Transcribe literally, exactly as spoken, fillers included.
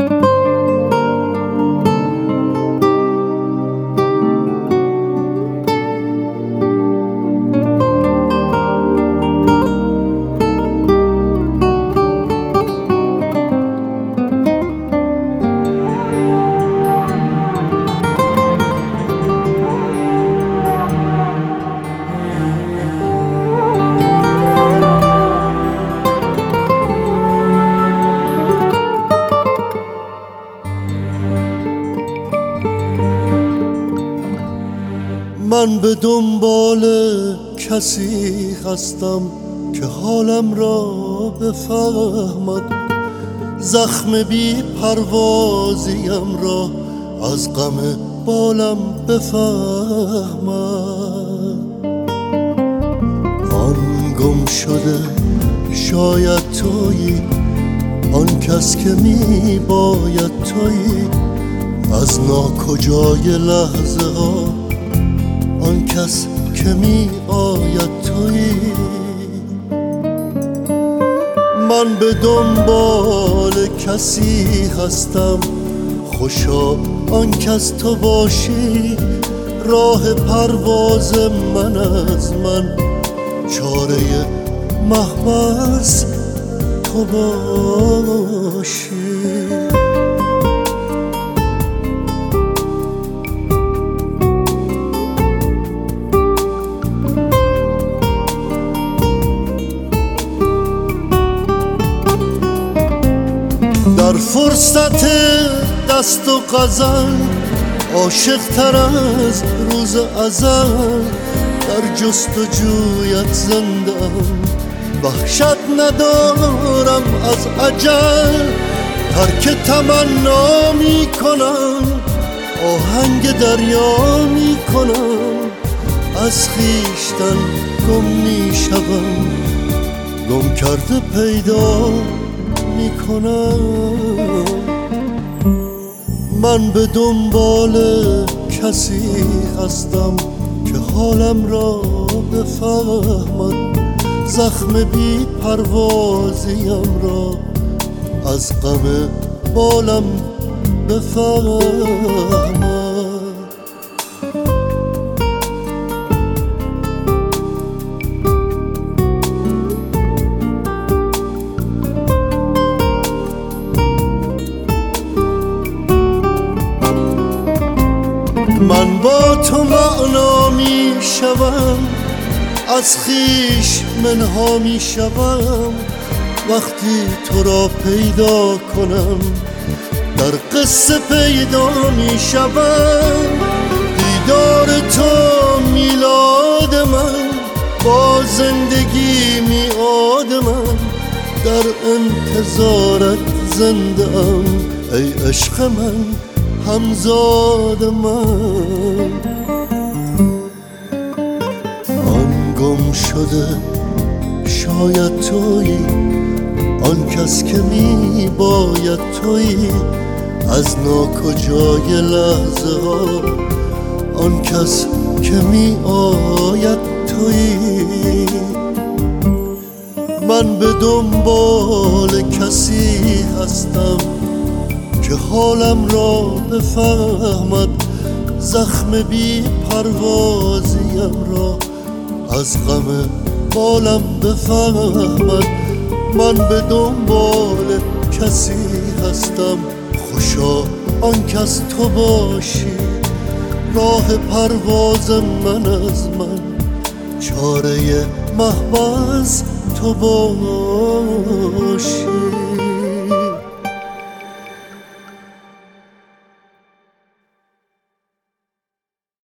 من به دنبال کسی هستم که حالم را بفهمد، زخم بی پروازیم را از غم بالم بفهمد. آن گم شده شاید تویی، آن کس که می باید تویی، از ناکجای لحظه ها آن کس که می آید تویی. من به دنبال کسی هستم، خوشا آن کس تو باشی، راه پرواز من از من، چاره محبس تو باشی. در فرصت دست و غزل عاشق تر از روز ازل، در جستجویت زندم، وحشت ندارم از اجل. ترک تمنا می کنم، آهنگ دریا می کنم، از خویشتن گم می شوم، گم کرده پیدا می کنم. من به دنبال کسی هستم که حالم را بفهمد، زخم بی پروازیم را از غم بالم بفهمد. من با تو معنا می شوم، از خویش منها می شوم، وقتی تو را پیدا کنم، در قصه پیدا می شوم. دیدار تو میلاد من، با زندگی میعاد من، در انتظارت زنده ام ای عشق من، همزاد من. آن گم شده شاید تویی، آن کس که می باید تویی، از ناکجای لحظه ها آن کس که می آید تویی. من به دنبال کسی هستم که حالم را بفهمد، زخم بی پروازیم را از غم بالم بفهمد. من به دنبال کسی هستم، خوشا آن کس تو باشی، راه پرواز من از من، چاره محبس تو باشی.